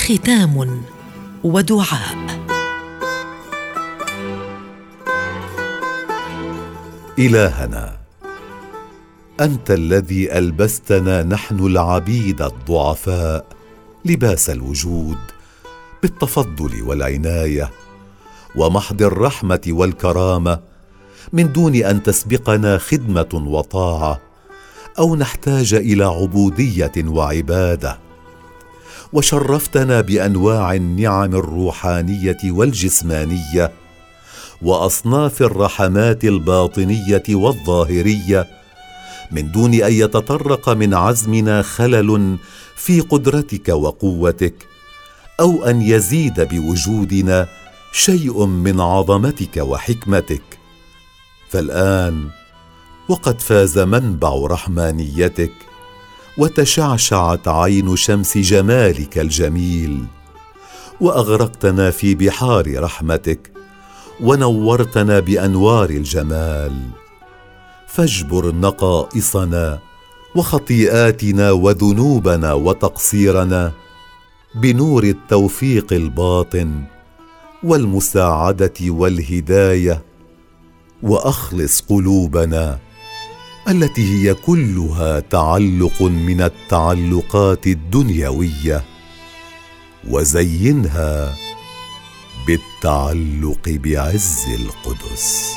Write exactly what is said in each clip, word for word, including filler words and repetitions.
ختام ودعاء. إلهنا، أنت الذي ألبستنا نحن العبيد الضعفاء لباس الوجود بالتفضل والعناية ومحض الرحمة والكرامة، من دون أن تسبقنا خدمة وطاعة أو نحتاج إلى عبودية وعبادة. وشرفتنا بأنواع النعم الروحانية والجسمانية وأصناف الرحمات الباطنية والظاهرية، من دون أن يتطرق من عزمنا خلل في قدرتك وقوتك، أو أن يزيد بوجودنا شيء من عظمتك وحكمتك. فالآن وقد فاز منبع رحمانيتك، وتشعشعت عين شمس جمالك الجميل، وأغرقتنا في بحار رحمتك، ونورتنا بأنوار الجمال. فاجبر نقائصنا وخطيئاتنا وذنوبنا وتقصيرنا بنور التوفيق الباطن والمساعدة والهداية، وأخلص قلوبنا التي هي كلها تعلق من التعلقات الدنيوية، وزينها بالتعلق بعز القدس.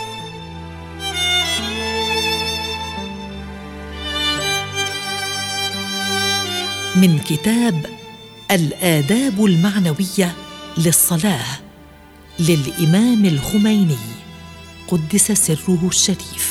من كتاب الآداب المعنوية للصلاة للإمام الخميني قدس سره الشريف.